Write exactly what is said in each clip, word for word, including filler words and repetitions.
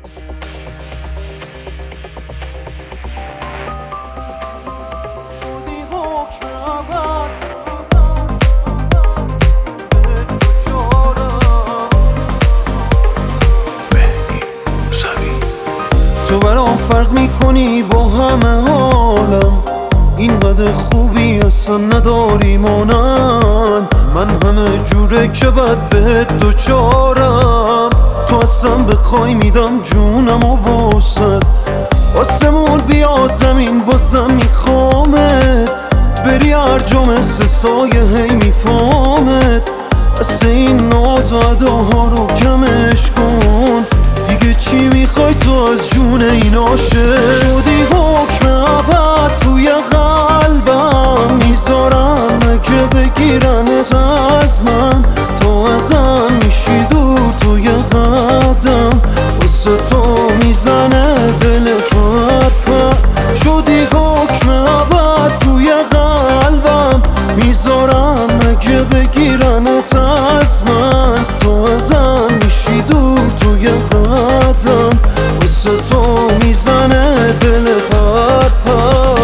تو برام فرق میکنی با همه حالم، اینقدر خوبی اصلا نداری مانند من، همه جوره که بد بهت دوچارم. تو اصلا بخوای میدم جونم و واسد، آسمون بیاد زمین بازم میخوامت، بری هر جا مثل سایه هی میفامت. بس این ناز و اداها رو کمش کن دیگه، چی میخوای تو از جون این عاشق؟ شدی حکم ابد توی قلبم، میذارم اگه بگیرنت از من، تو ازم میشی دور توی قدم، واسه تو میزنه دل پد پد. شدی حکم ابد توی قلبم، میذارم اگه بگیرنت از من، تو ازم میشی دور توی قدم، واسه تو میزنه دل پد پد.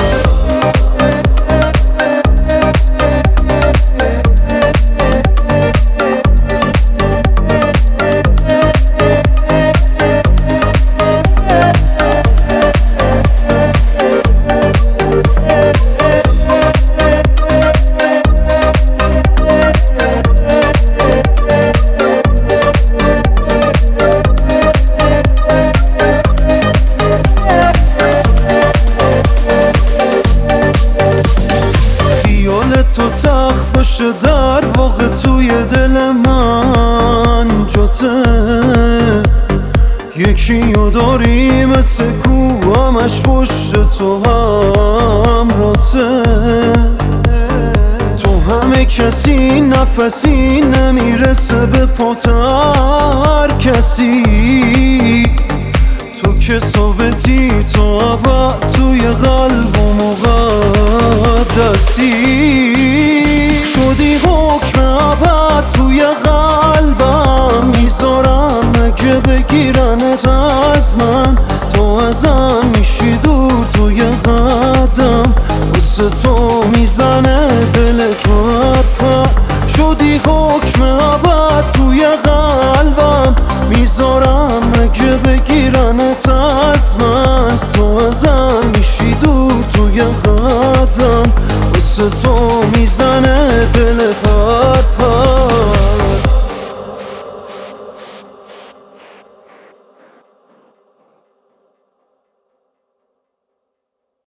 تو تخت باشه در واقع توی دل من جاته، یکی رو داری مثل کو همش پشت تو همراته. تو همه کسی نفسی نمیرسه به پات هر کسی، تو که ثابتی تو ابد توی قلب و مقدسی. شدی حکم ابد توی قلبم، میذارم اگه بگیرنت از من، تو ازم میشی دور توی قدم، واسه تو